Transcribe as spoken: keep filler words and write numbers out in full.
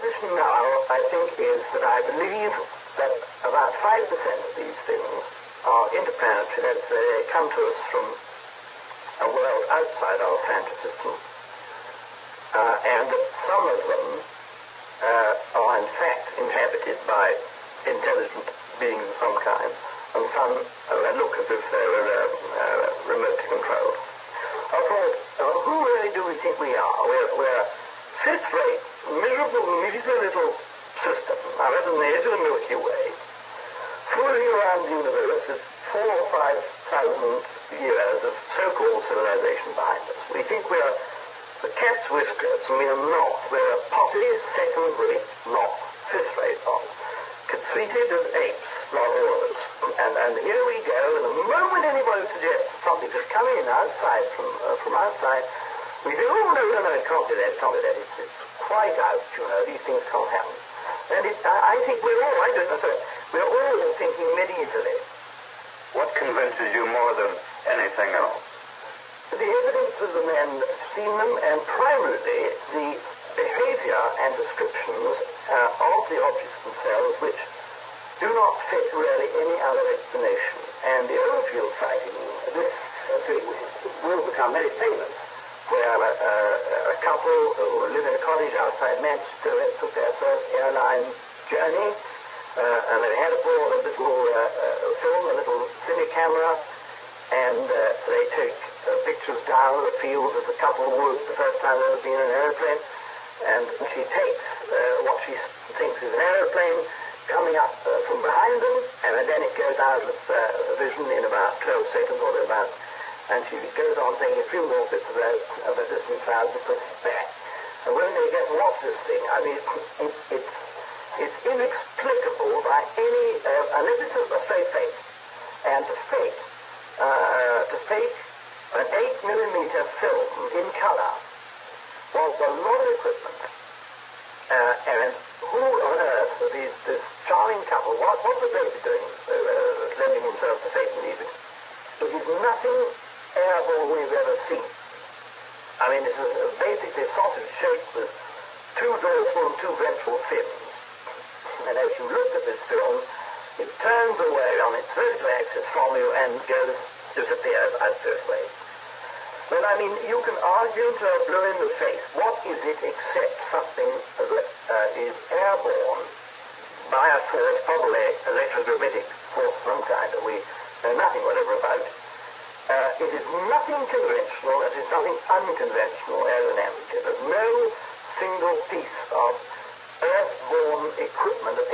position now, I think, is that I believe that about five percent of these things are interplanetary, that they come to us from a world outside our planetary system, uh, and that some of them uh, are in fact inhabited by intelligent beings of some kind, and some uh, look as if they were uh, uh, remotely controlled. Of course, uh, who really do we think we are? We're, we're a fifth-rate, miserable, measly little system, out of the edge of the Milky Way, fooling around the universe with four or five thousand years of so-called civilization behind us. We think we're the cat's whiskers, and we are not. We're a potty, second-rate lot, fifth-rate lot, treated as apes, not all of us. And, and here we go, and the moment anybody suggests something is coming in outside, from uh, from outside, we say, oh, no, no, no, it can't be that, it can't be that. It's, it's quite out, you know, these things can't happen. And it, I, I think we're all, I don't know, sorry, we're all thinking medievally. What convinces you more than anything else? The evidence of the men seen them, and primarily the behavior and descriptions uh, of the objects themselves, which do not fit really any other explanation. And the Oldfield sighting, this uh, will become very famous, where uh, uh, a couple who live in a cottage outside Manchester took their first airline journey, uh, and they had aboard a little uh, uh, film, a little cine camera, and uh, they take uh, pictures down of the field as the couple would the first time they've been in an airplane, and she takes uh, what she thinks is an airplane coming up uh, from behind them, and then it goes out of uh, vision in about twelve seconds or thereabouts, and she goes on taking a few more bits of that of the distant clouds and puts it back. And when they get to watch this thing, I mean, it, it's it's inexplicable by any, uh, unless it's a straight face, and to fake, uh, to fake an eight millimeter film in color was a lot of equipment. Uh, and who on earth are these, this charming couple, what, what would they be doing, uh, uh, lending themselves to fake music? It is nothing airborne we've ever seen. I mean, this is basically a sausage shaped with two dorsal and two ventral fins. And as you look at this film, it turns away on its vertical axis from you and goes, disappears out this way. But I mean, you can argue to a blue in the face. What is it except something that uh, is airborne by a force, probably electromagnetic force of some kind that we know nothing whatever about? Uh, it is nothing conventional, it is nothing unconventional as an amateur. There's no single piece of earth-borne equipment of